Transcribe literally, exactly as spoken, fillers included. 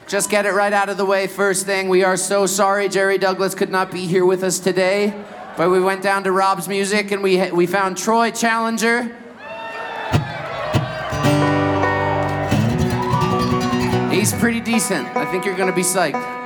Just get it right out of the way first thing. We are so sorry Jerry Douglas could not be here with us today, but we went down to Rob's Music and we we found Troy Challenger. He's pretty decent. I think you're gonna be psyched.